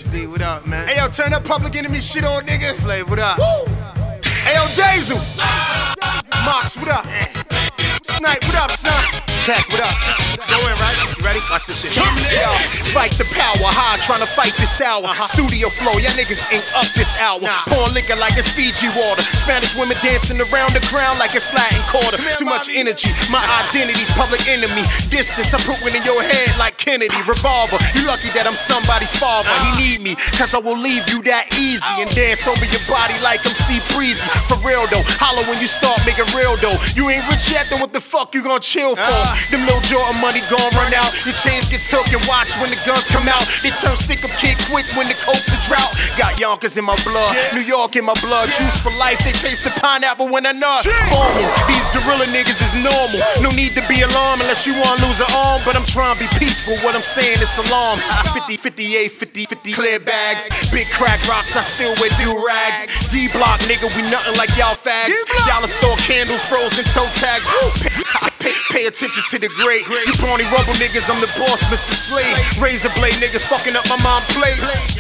D, what up, man? Hey, yo, turn up Public Enemy shit on, nigga. Flav, what up? Woo! Hey, yo, Dazu. Mox, what up? Snipe, what up, son? Tech, what up? Go in, right? You ready? Watch this shit. Yo, fight the power, high, trying to fight this hour. Studio flow, y'all niggas ain't up this hour. Pouring liquor like it's Fiji water. Spanish women dancing around the ground like it's Latin quarter. Too much energy, my identity's Public Enemy. Distance, I'm putting in your head like Kennedy. Revolver, you lucky that I'm somebody's father. He need me, cause I will leave you that easy. And dance over your body like I'm C Breezy. For real though, holler when you start making real though. You ain't rich yet, then what the fuck you gon' chill for? Them little Jordan money gon' run out. Your chains get took and watch when the guns come out. They turn stick up kid quick when the coke's a drought. Got Yonkers in my blood, New York in my blood. Juice for life, they taste the pineapple when I nut. Formal, these gorilla niggas is normal. No need to be alarmed unless you wanna lose an arm. But I'm trying to be peaceful, what I'm saying is alarm. 50, 58, 50, 50 clear bags. Big crack rocks, I still wear do-rags. D-block nigga, we nothing like y'all fags. Y'all store candles, frozen toe tags. Pay attention to the great. You brawny rubber niggas, I'm the boss, Mr. Slade. Razor blade nigga fucking up my mom plates.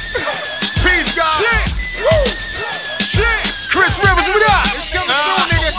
Peace, God. Shit. Woo. Shit. Chris Rivers, what up? It's coming soon, nigga.